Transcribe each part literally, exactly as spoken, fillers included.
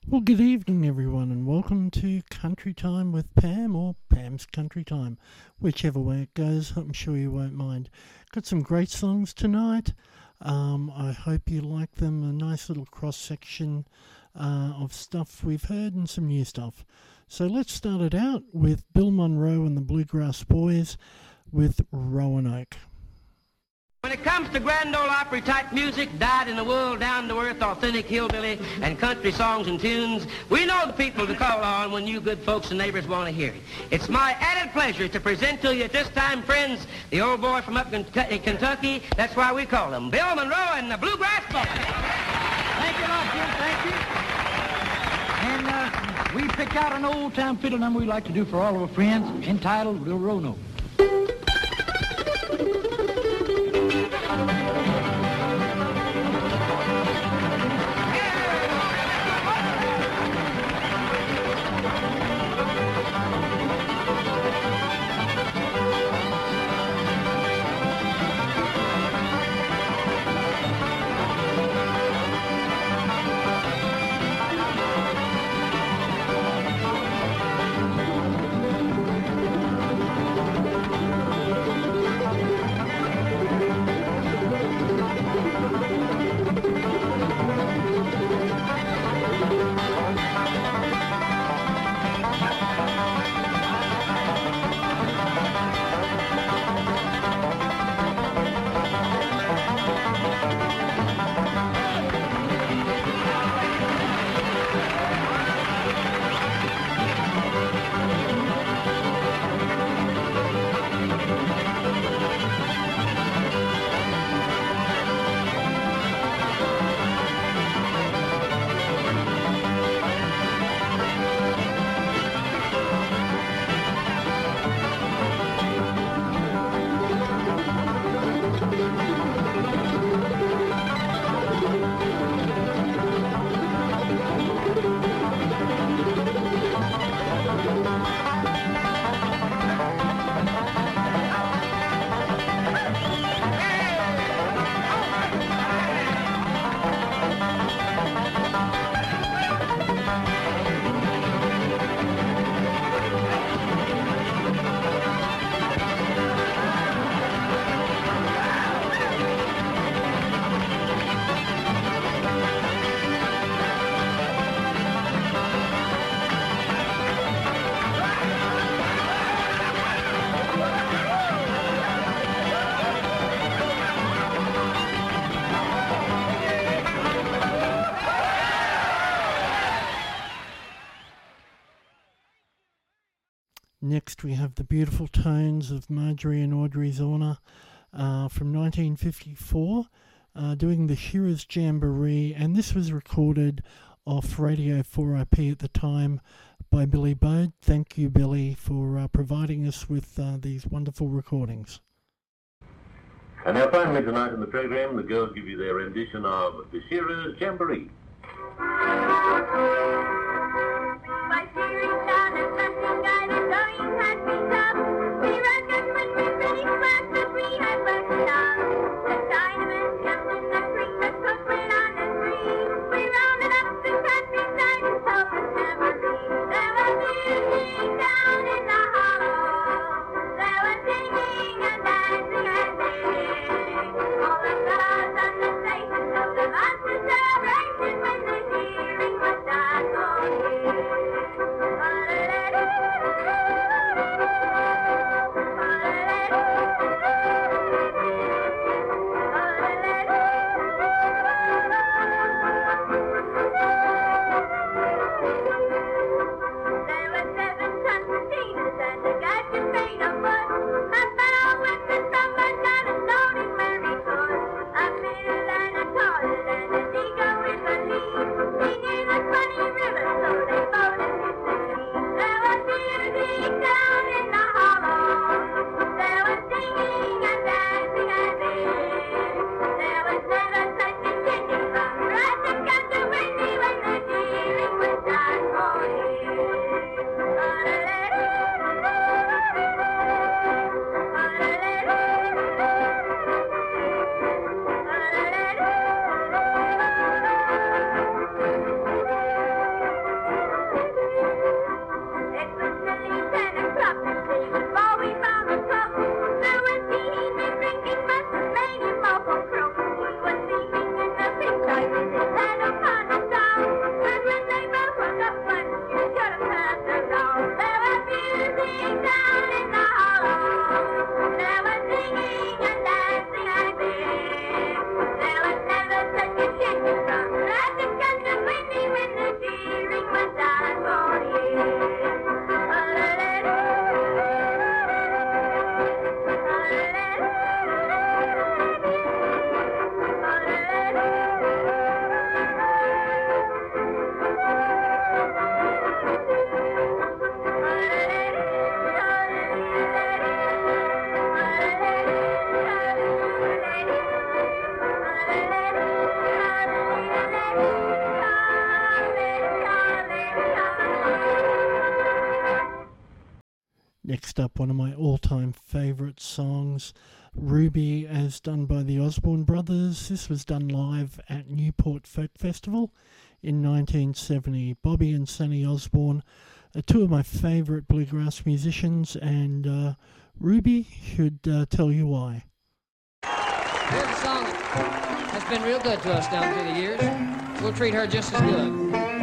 Well, good evening, everyone, and welcome to Country Time with Pam, or Pam's Country Time, whichever way it goes. I'm sure you won't mind. Got some great songs tonight. Um, I hope you like them. A nice little cross section uh, of stuff we've heard and some new stuff. So let's start it out with Bill Monroe and the Bluegrass Boys with Roanoke. When it comes to Grand Ole Opry type music, dyed in the wool, down to earth, authentic hillbilly, and country songs and tunes, we know the people to call on when you good folks and neighbors want to hear it. It's my added pleasure to present to you at this time, friends, the old boy from up in Kentucky. That's why we call him Bill Monroe and the Bluegrass Boys. Thank you a lot, Jim. Thank you. And uh, we picked out an old-time fiddle number we like to do for all of our friends, entitled Little Roanoke. Next, we have the beautiful tones of Marjorie and Audrey Zorner uh, from nineteen fifty-four, uh, doing the Shearer's Jamboree, and this was recorded off Radio four I P at the time by Billy Bode. Thank you, Billy, for uh, providing us with uh, these wonderful recordings. And now finally tonight in the program, the girls give you their rendition of the Shearer's Jamboree. By shearing down a passing guy, the going had been up. We ran just when we finished work, but we had work enough. The Chinaman kept in the creek, the cook went on the spree. We rounded up the countryside and told the jamboree. There was music down in the hollow. There was singing and dancing and singing. All the fellows on the station told the master celebration when the shearing Next up, one of my all-time favourite songs, Ruby, as done by the Osborne Brothers. This was done live at Newport Folk Festival in nineteen seventy. Bobby and Sonny Osborne are two of my favourite bluegrass musicians, and uh, Ruby should uh, tell you why. Here's a song that has been real good to us down through the years. We'll treat her just as good.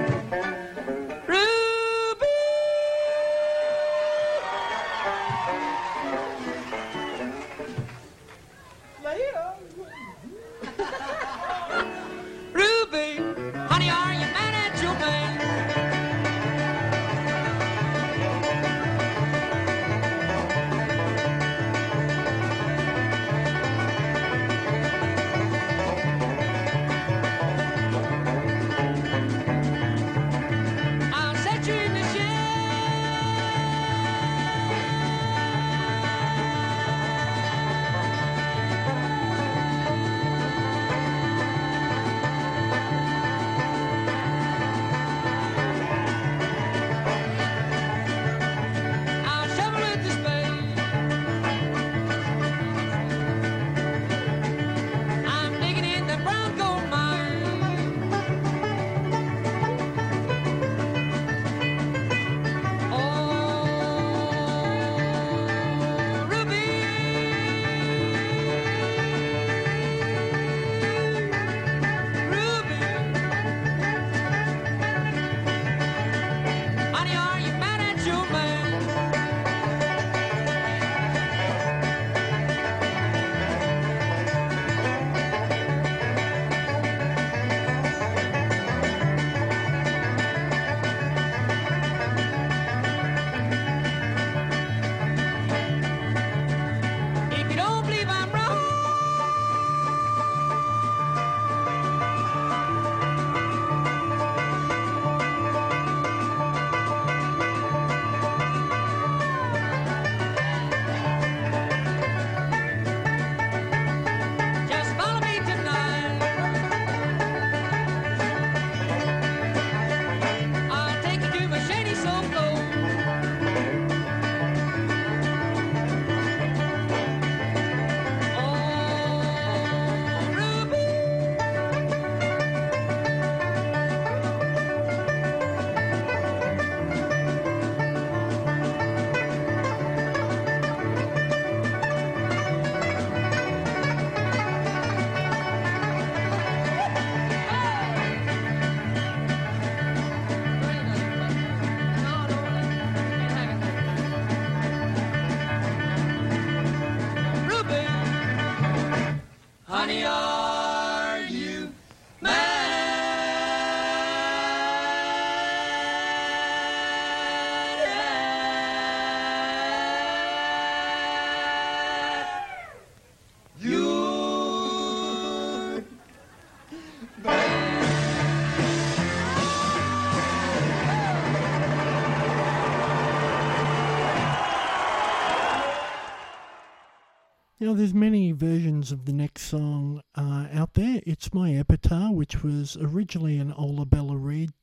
Now, there's many versions of the next song uh, out there. It's My Epitaph, which was originally an Ola Bella Reed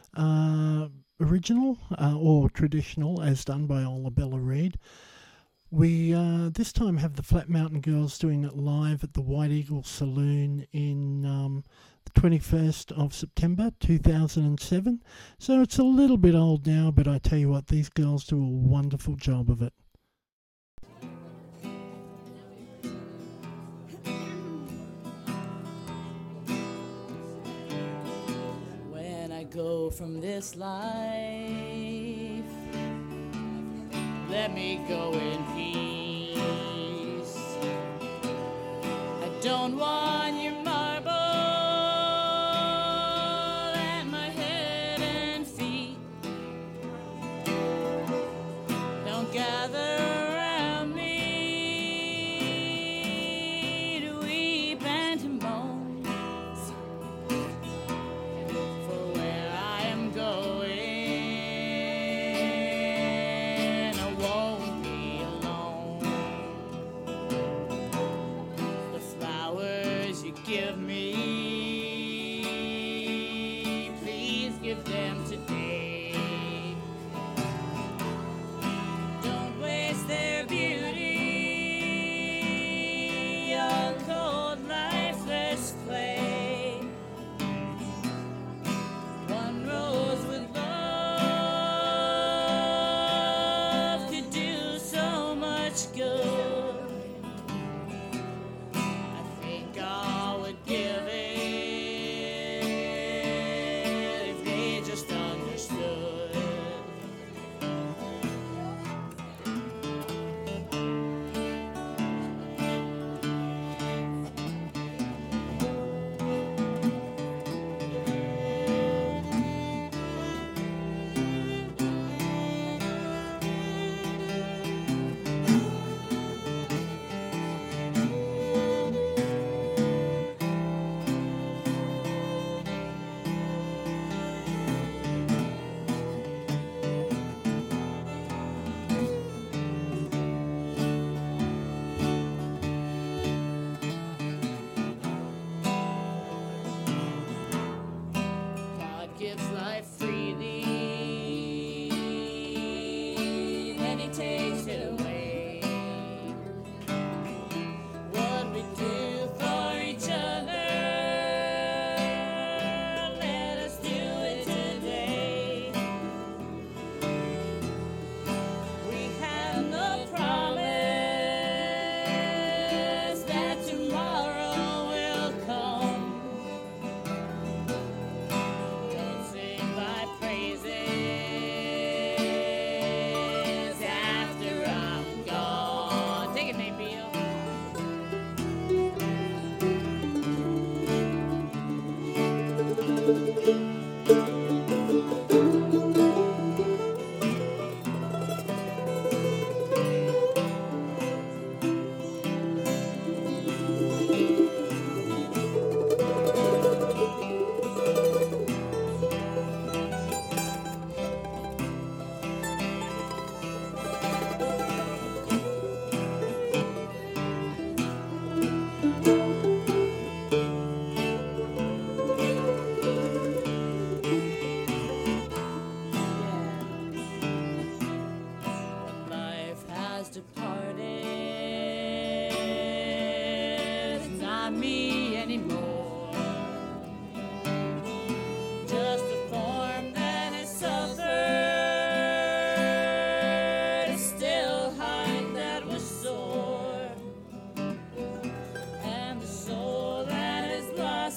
uh, original uh, or traditional, as done by Ola Bella Reed. We uh, this time have the Flat Mountain Girls doing it live at the White Eagle Saloon in um, the twenty-first of September two thousand seven. So it's a little bit old now, but I tell you what, these girls do a wonderful job of it. Go from this life, let me go in peace. I don't want your marble at my head and feet. Don't gather around me to weep and to moan. life freely. Then he takes it away. What we do for each other, let us do it today. We have no promise that tomorrow will come. Don't sing my praises after I'm gone. Take it, Nate Beal. Life has departed. It's not me anymore. Just a form that has suffered. A still heart that was sore. And the soul that has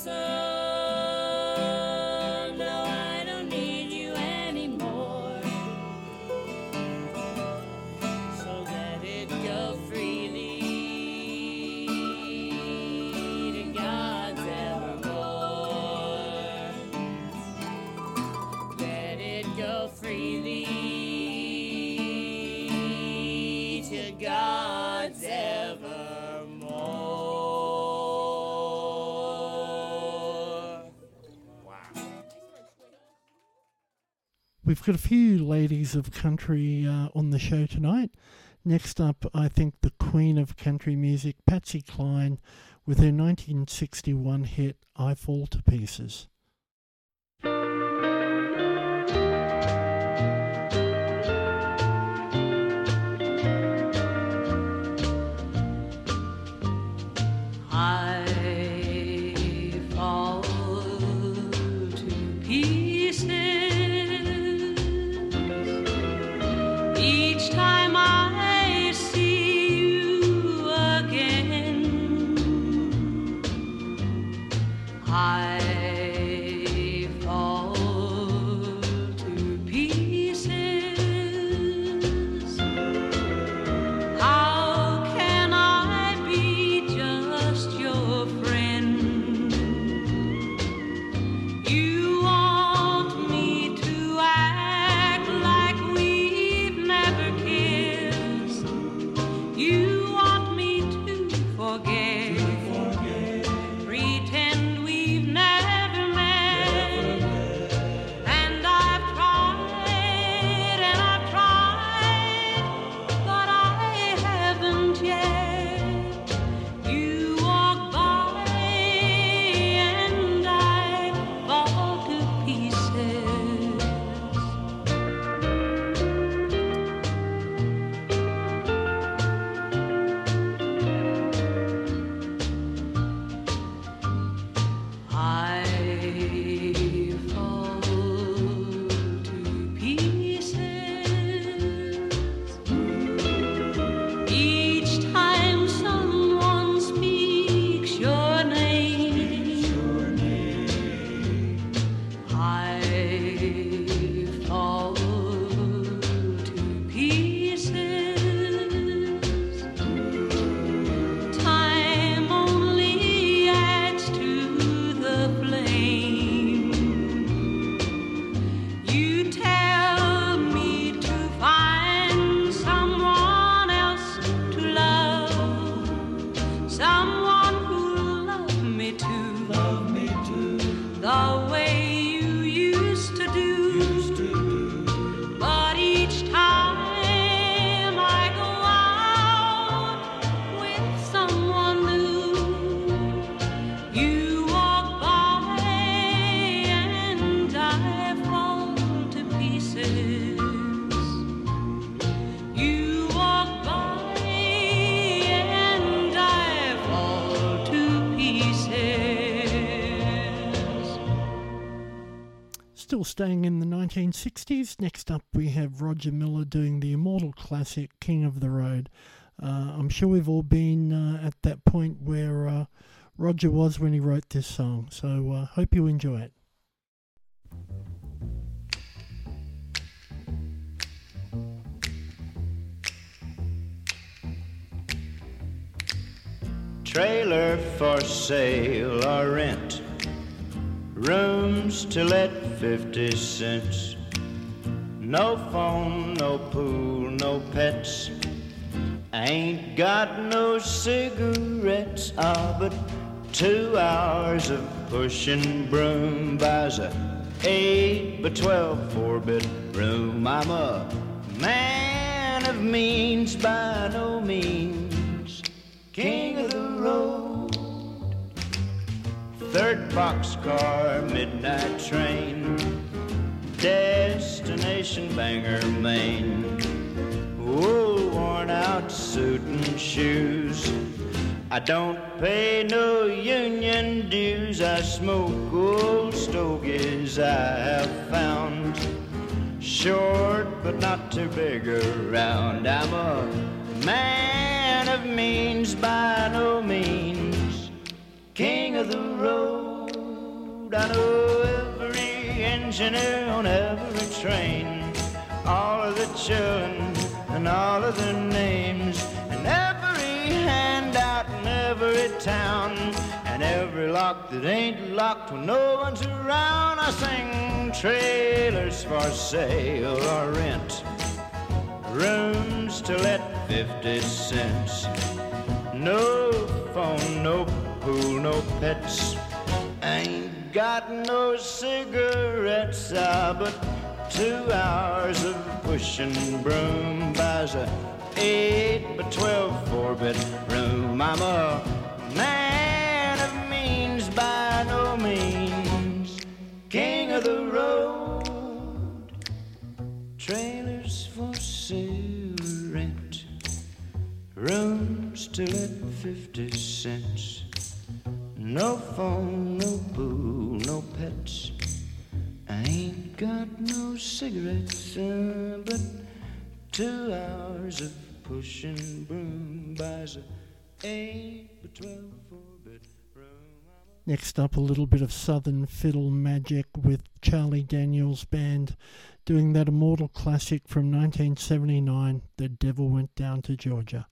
blossomed. No, I don't need you anymore. So let it go freely to God's evermore. Let it go freely to God's evermore. We've got a few ladies of country uh, on the show tonight. Next up, I think the queen of country music, Patsy Cline, with her nineteen sixty-one hit, I Fall to Pieces. I fall to pieces each time I see you again. I staying in the nineteen sixties. Next up we have Roger Miller doing the immortal classic King of the Road. Uh, I'm sure we've all been uh, at that point where uh, Roger was when he wrote this song, so uh, hope you enjoy it. Trailer for sale or rent, rooms to let fifty cents. No phone, no pool, no pets. I ain't got no cigarettes. Ah, but two hours of pushing broom buys a eight by twelve four-bit room. I'm a man of means by no means, king of the road. Third boxcar, midnight train, destination Bangor, Maine. Wool worn out suit and shoes. I don't pay no union dues. I smoke old stogies I have found, short but not too big around. I'm a man of means by no means, king of the road. I know every engineer on every train, all of the children and all of their names, and every handout in every town, and every lock that ain't locked when no one's around. I sing trailers for sale or rent, rooms to let fifty cents. No phone, no pool, no pets. Ain't got no cigarettes, ah, but two hours of pushing broom buys a eight by twelve four-bit room. I'm a man of means by no means, king of the road. Trailers for sale or rent, rooms to let fifty cents. No phone, no pool, no pets. I ain't got no cigarettes, uh, but two hours of pushing broom buys a eight by twelve four-bit room. Next up, a little bit of Southern Fiddle magic with Charlie Daniels Band doing that immortal classic from nineteen seventy-nine, The Devil Went Down to Georgia.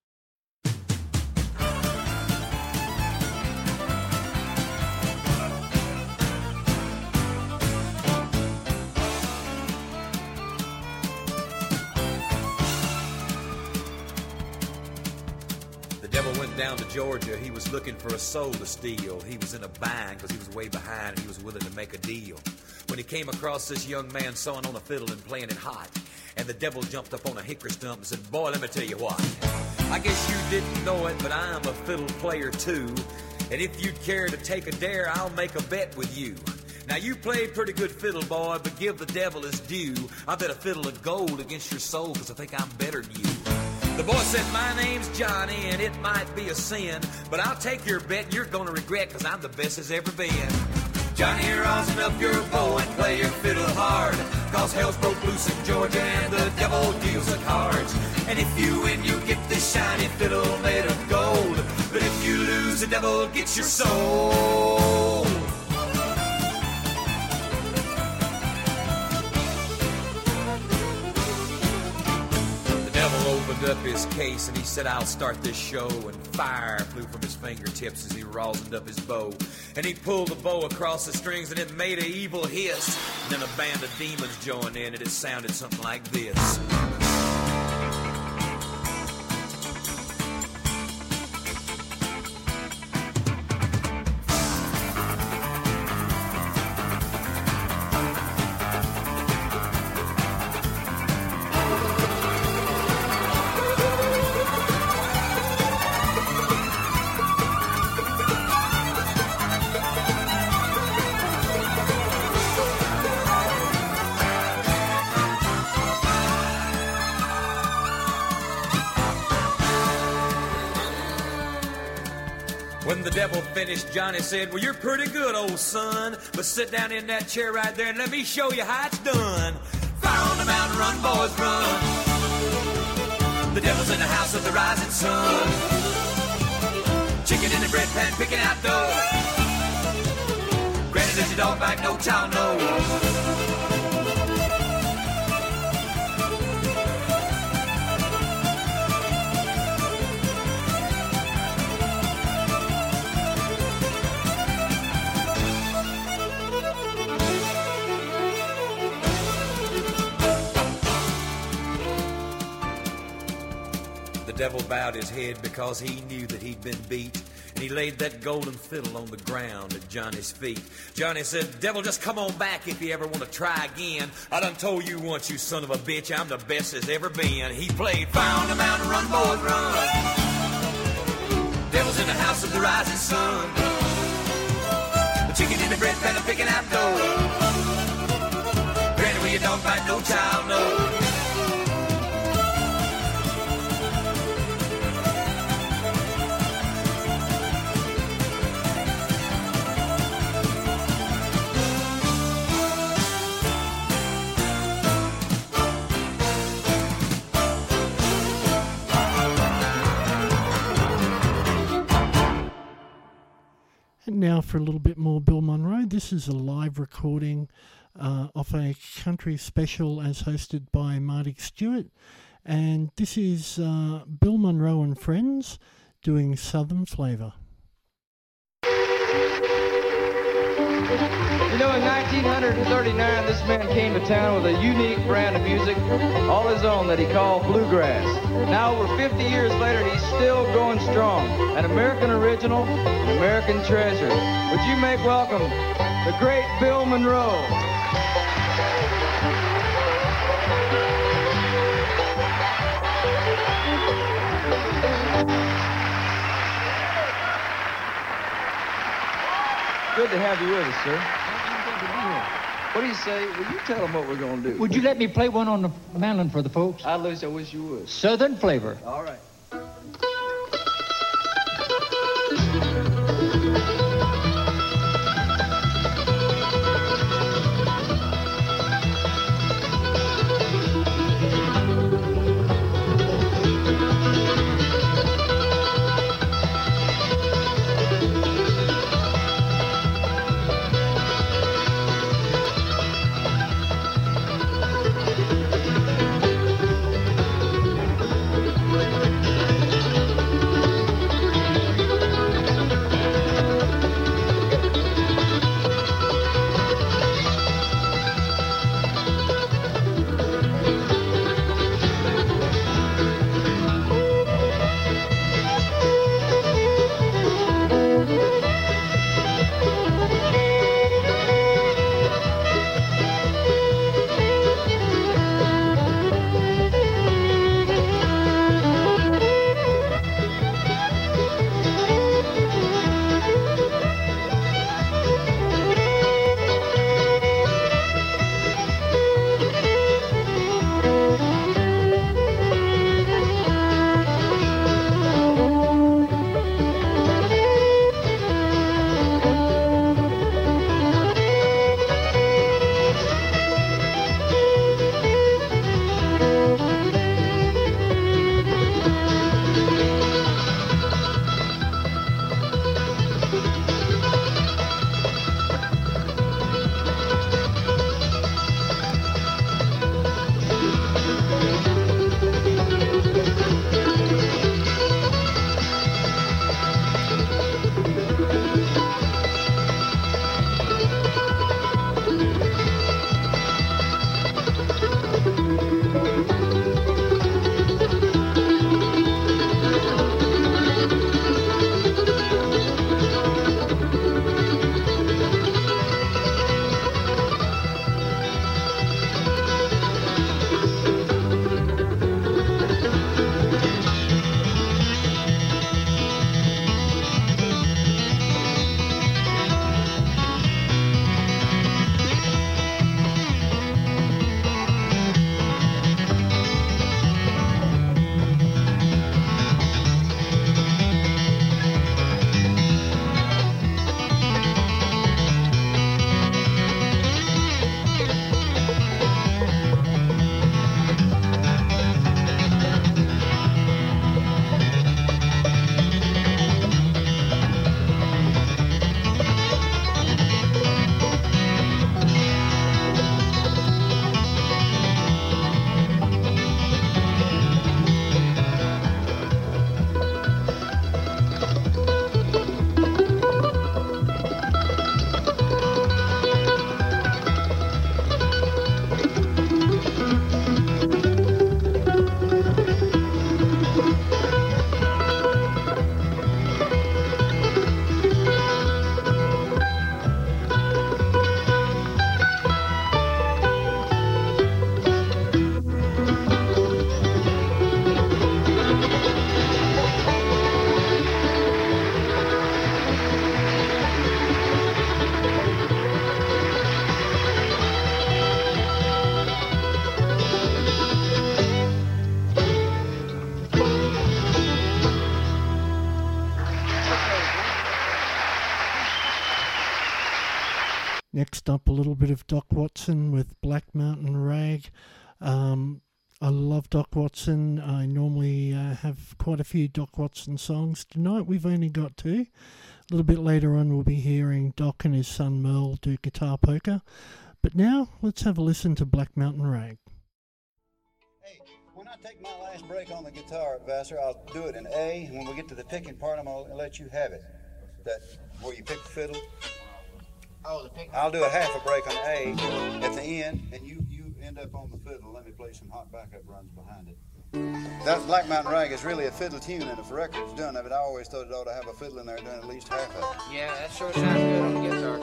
Down to Georgia, he was looking for a soul to steal. He was in a bind because he was way behind and he was willing to make a deal. When he came across this young man sawing on a fiddle and playing it hot, and the devil jumped up on a hickory stump and said, "Boy, let me tell you what. I guess you didn't know it, but I'm a fiddle player too. And if you'd care to take a dare, I'll make a bet with you. Now you played pretty good fiddle, boy, but give the devil his due. I bet a fiddle of gold against your soul because I think I'm better than you." The boy said, "My name's Johnny, and it might be a sin, but I'll take your bet and you're going to regret because I'm the best as ever been. Johnny, rosin up your bow and play your fiddle hard, cause hell's broke loose in Georgia and the devil deals the cards. And if you win, you get this shiny fiddle made of gold, but if you lose, the devil gets your soul." Opened up his case and he said, "I'll start this show," and fire flew from his fingertips as he rosined up his bow. And he pulled the bow across the strings and it made an evil hiss. And then a band of demons joined in and it sounded something like this. devil finished, Johnny said, well, you're pretty good, old son, but sit down in that chair right there and let me show you how it's done. Fire on the mountain, run, boys, run. The devil's in the house of the rising sun. Chicken in the bread pan, picking out dough. Granny, does your dog bite? No child knows. The devil bowed his head because he knew that he'd been beat, and he laid that golden fiddle on the ground at Johnny's feet. Johnny said, devil, just come on back if you ever want to try again. I done told you once, you son of a bitch, I'm the best there's ever been. He played Fire on the Mountain, run, boys, run. Devil's in the house of the rising sun. The chicken in the bread pan, I'm picking out dough. Granny, will your dog bite? No child knows. And now for a little bit more Bill Monroe. This is a live recording uh, of a country special as hosted by Marty Stewart. And this is uh, Bill Monroe and Friends doing Southern Flavor. You know, in nineteen thirty-nine, this man came to town with a unique brand of music, all his own, that he called bluegrass. Now, over fifty years later, he's still going strong. An American original, an American treasure. Would you make welcome the great Bill Monroe? Good to have you with us, sir. What do you say? Will you tell them what we're going to do? Would you let me play one on the mandolin for the folks? I wish, I wish you would. Southern Flavor. All right. Next up, a little bit of Doc Watson with Black Mountain Rag. Um, I love Doc Watson. I normally uh, have quite a few Doc Watson songs. Tonight we've only got two. A little bit later on we'll be hearing Doc and his son Merle do guitar polka. But now let's have a listen to Black Mountain Rag. Hey, when I take my last break on the guitar, Vassar, I'll do it in A, and when we get to the picking part, I'm going to let you have it. That where you pick the fiddle. Oh, the pick. I'll do a half a break on A at the end, and you, you end up on the fiddle. Let me play some hot backup runs behind it. That Black Mountain Rag is really a fiddle tune, and if a record's done of it, I always thought it ought to have a fiddle in there doing at least half of it. Yeah, that sure sounds good on the guitar,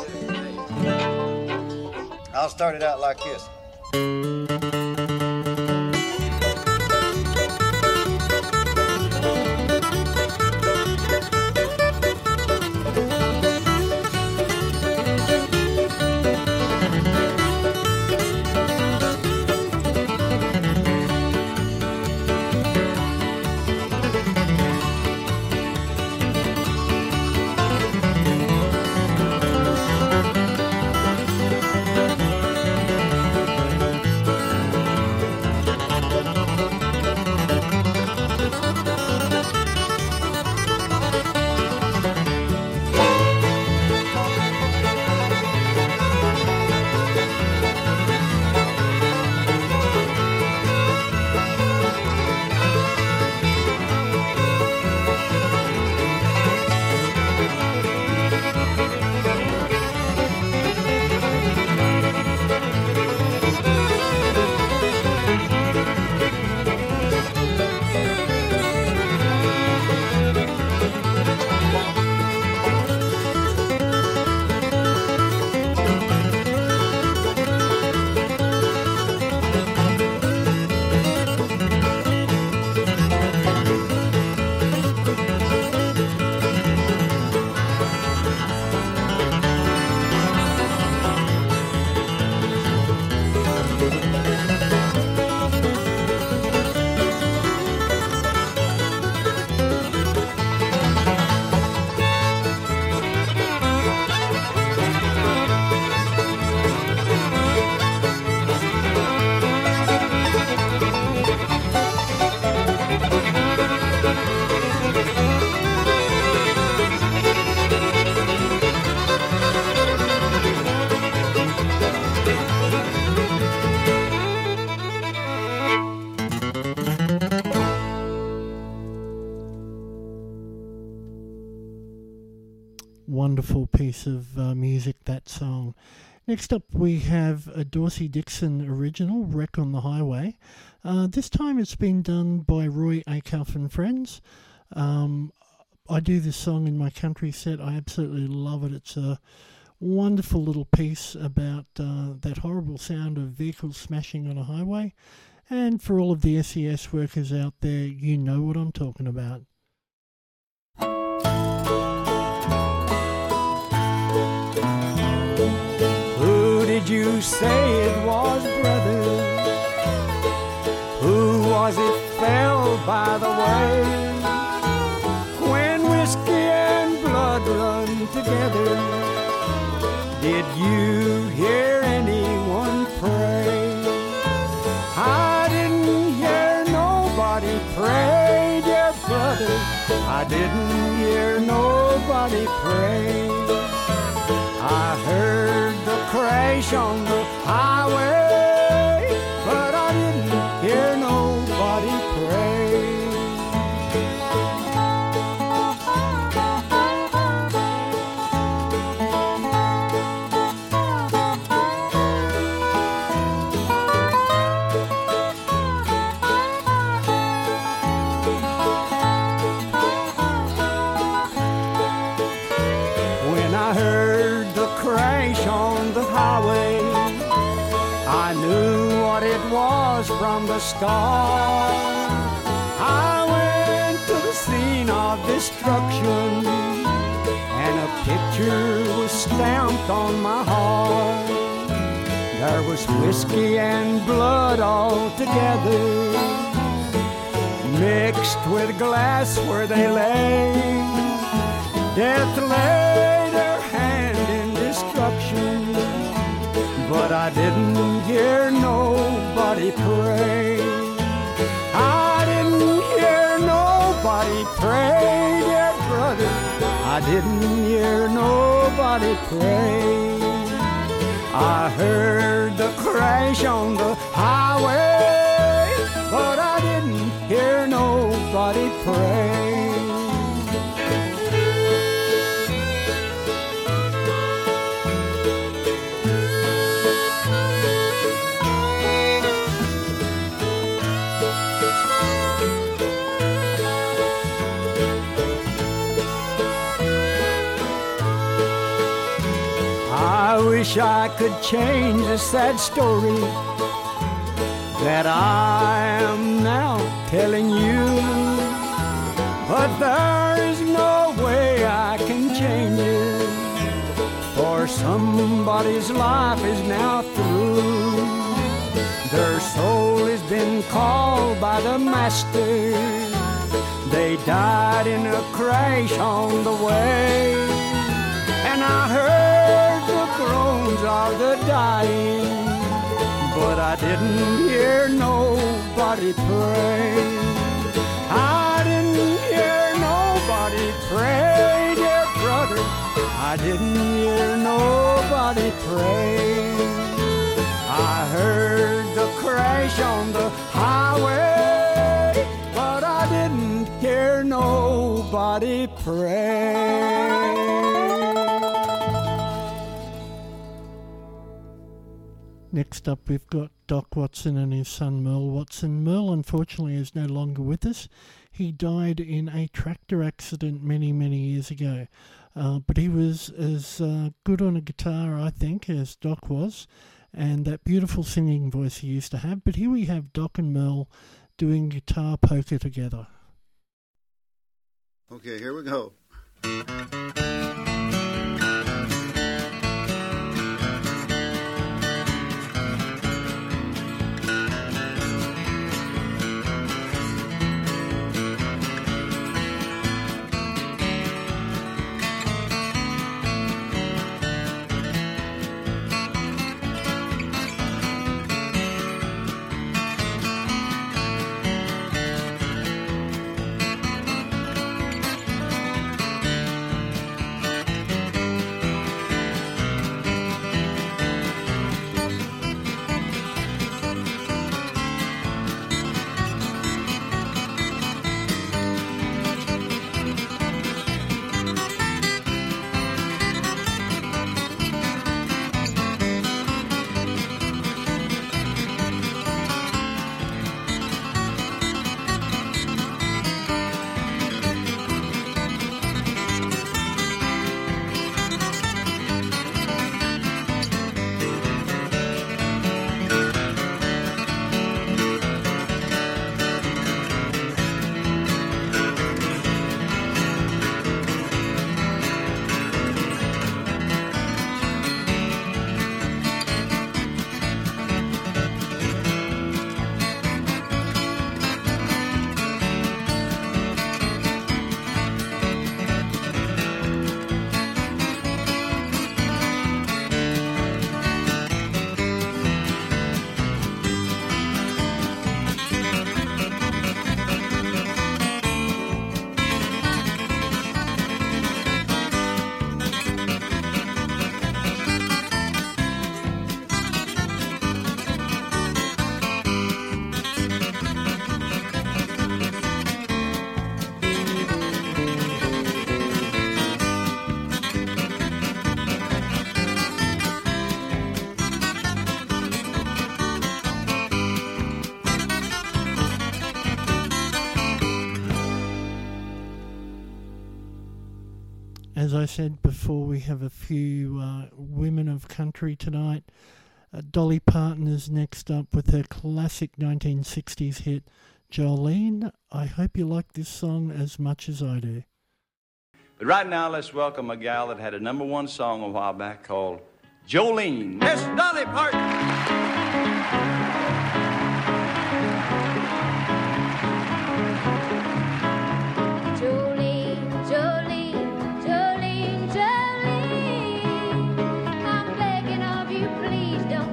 too. I'll start it out like this. Wonderful piece of uh, music, that song. Next up we have a Dorsey Dixon original, Wreck on the Highway. Uh, this time it's been done by Roy Acuff and Friends. Um, I do this song in my country set. I absolutely love it. It's a wonderful little piece about uh, that horrible sound of vehicles smashing on a highway. And for all of the S E S workers out there, you know what I'm talking about. Who did you say it was, brother? Who was it fell by the way? When whiskey and blood run together, did you hear anyone pray? I didn't hear nobody pray, dear brother. I didn't hear nobody pray. I heard the crash on the highway, but I didn't hear nobody pray. When I heard the crash on the highway, I knew what it was from the start. I went to the scene of destruction, and a picture was stamped on my heart. There was whiskey and blood all together, mixed with glass where they lay. Death laid her hand in destruction, but I didn't hear nobody pray. I didn't hear nobody pray, dear brother. I didn't hear nobody pray. I heard the crash on the highway, but I didn't hear nobody pray. I wish I could change the sad story that I am now telling you, but there is no way I can change it, for somebody's life is now through. Their soul has been called by the master. They died in a crash on the way, and I heard the groans of the dying, but I didn't hear nobody pray. I didn't hear nobody pray, dear brother. I didn't hear nobody pray. I heard the crash on the highway, but I didn't hear nobody pray. Next up, we've got Doc Watson and his son Merle Watson. Merle, unfortunately, is no longer with us. He died in a tractor accident many, many years ago. Uh, but he was as uh, good on a guitar, I think, as Doc was, and that beautiful singing voice he used to have. But here we have Doc and Merle doing guitar polka together. Okay, here we go. As I said before, we have a few uh, women of country tonight. Uh, Dolly Parton is next up with her classic nineteen sixties hit, Jolene. I hope you like this song as much as I do. But right now, let's welcome a gal that had a number one song a while back called Jolene. Miss Dolly Parton. Jolene, Jolene, I'm begging of you, please don't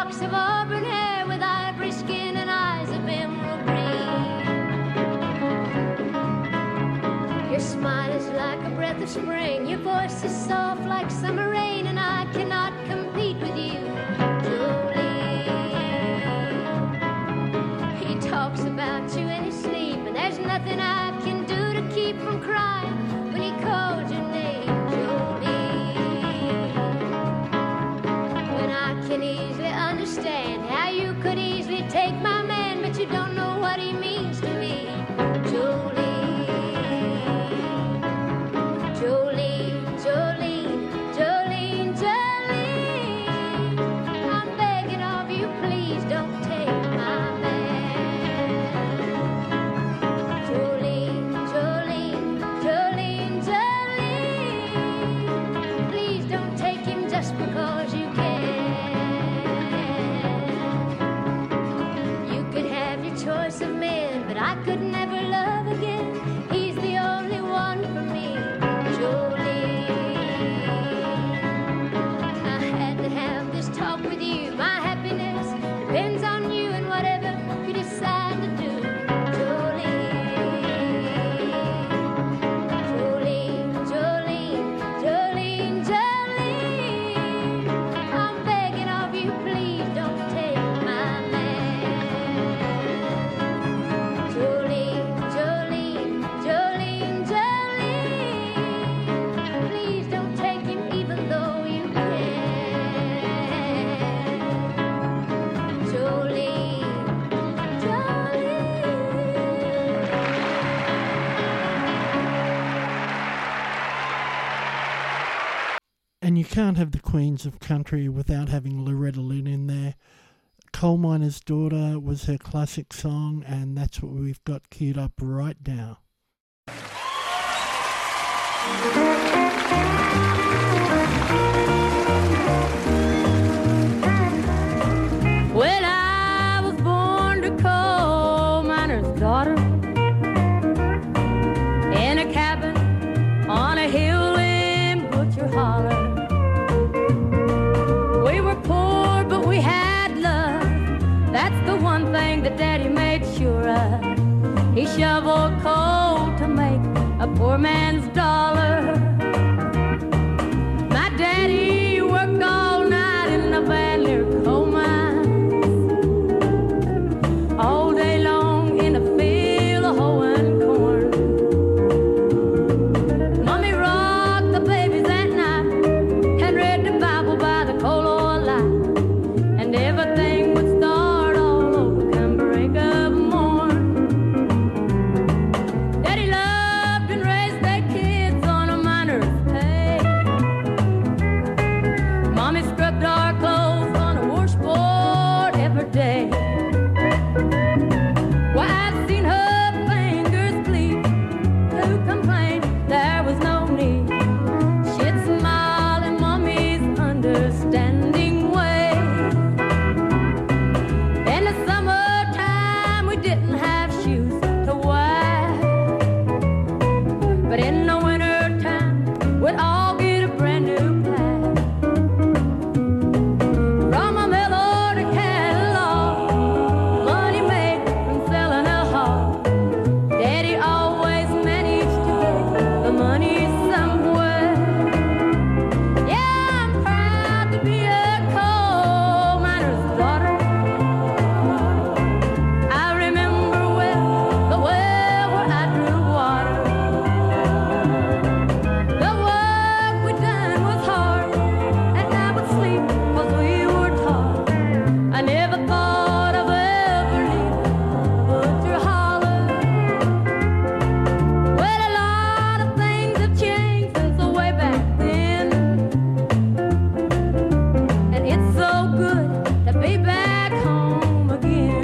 locks of auburn hair with ivory skin and eyes of emerald green. Your smile is like a breath of spring, your voice is soft like summer rain, and I cannot compete with you, Jolene. He talks about you in his sleep, and there's nothing I can do to keep from crying when he calls your name, Jolene. When I can easily understand how you could easily take my man, but you don't know what he means to me, Jolene. Jolene, Jolene, Jolene, Jolene, I'm begging of you, please don't take my man. Jolene, Jolene, Jolene, Jolene, please don't take him just because you can. You could have your choice of men, but I could never love again. He's the only one for me, Jolene. I had to have this talk with you. My happiness depends on you and whatever you decide to do, Jolene. Jolene, Jolene, Jolene, Jolene, I'm begging of you, please don't take my man. Jolene, Jolene, Jolene, Jolene, please don't take him even though you can. Jolene, And you can't have the Queens of Country without having Loretta Lynn in there. Coal Miner's Daughter was her classic song, and that's what we've got queued up right now. Well, I was born to coal miner's daughter in a cabin on a hill in Butcher Holler. We were poor, but we had love. That's the one thing that Daddy made sure of. He shoveled coal to make a poor man's dollar. My daddy worked all night in the Van Leer coal mine, all day long in a field of hoeing corn. Mommy rocked the babies at night and read the Bible by the coal oil light, and everything would start all over come break of morn. Daddy loved and raised their kids on a miner's pay. Mommy scrubbed our clothes on a washboard every day. Why, I've seen her fingers bleed. To complain, there was no need. She'd smile in Mommy's understanding way. In the summertime, we didn't have shoes to wear, but in the wintertime, we'd all get a brand new pair. From a mill order catalog, money made from selling a hog. Daddy always managed to get the money somewhere. Yeah, I'm proud to be a coal miner's daughter. I remember well the well where I drew water. The work we done was hard, and I would sleep 'cause we were taught. I never thought of ever leaving Butcher Holler. Well, a lot of things have changed since the way back then, and it's so good to be back home again.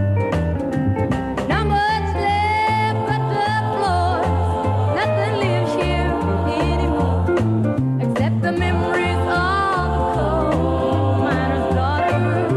Not much left but the floors. Nothing lives here anymore except the memories of the coal miner's daughter.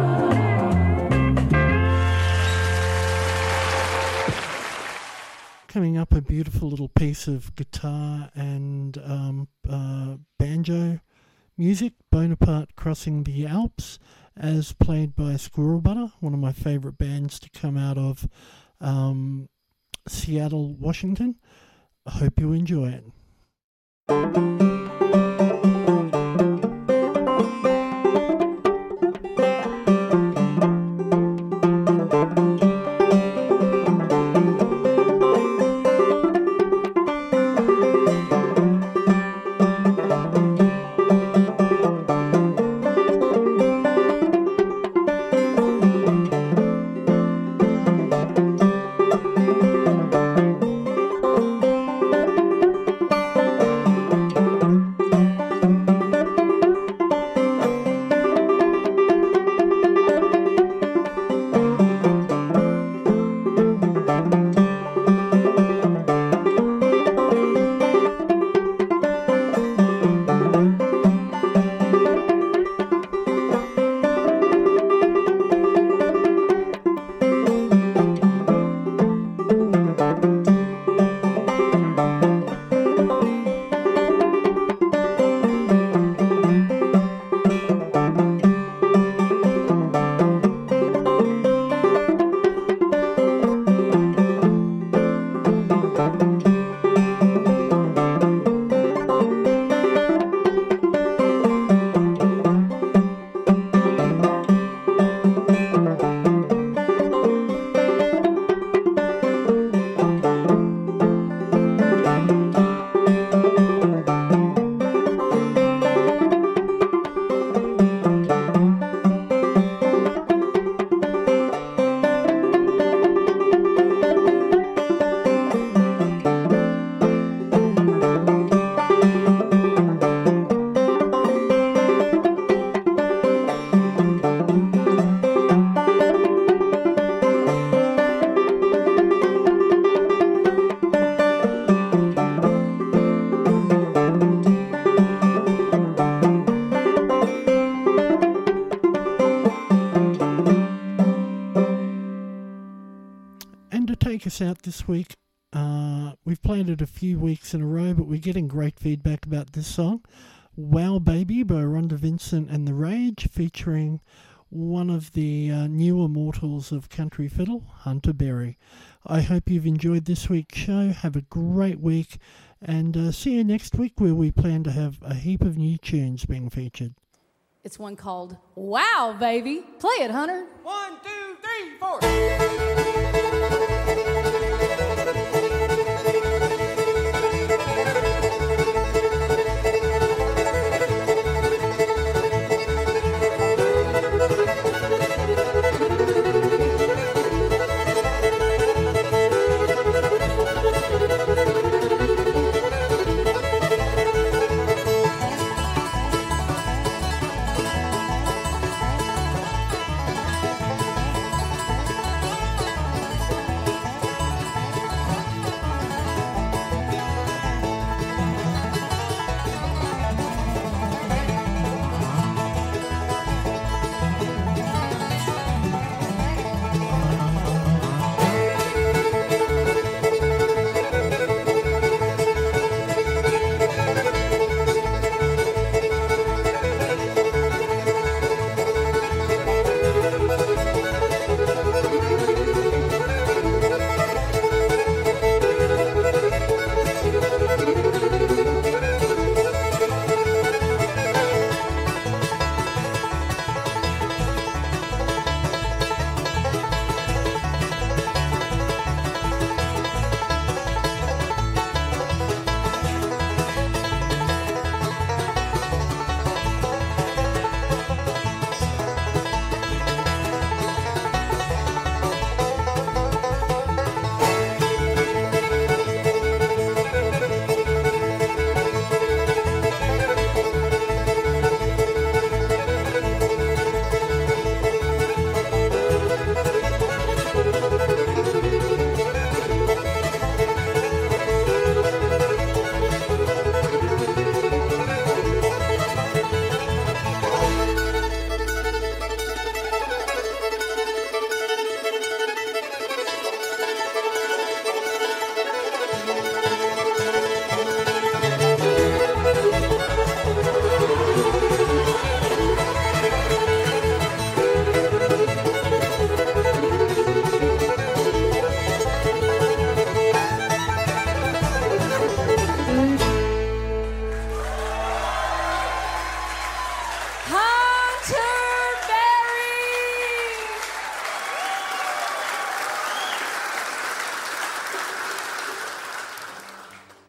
Coming up, a beautiful little piece of guitar and um, uh, banjo music, Bonaparte Crossing the Alps, as played by Squirrel Butter, one of my favourite bands to come out of um, Seattle, Washington. I hope you enjoy it. Us out this week. Uh, we've played it a few weeks in a row, but we're getting great feedback about this song. Wow Baby by Rhonda Vincent and The Rage, featuring one of the uh, new immortals of country fiddle, Hunter Berry. I hope you've enjoyed this week's show. Have a great week, and uh, see you next week, where we plan to have a heap of new tunes being featured. It's one called Wow Baby. Play it, Hunter. One, two, three, four.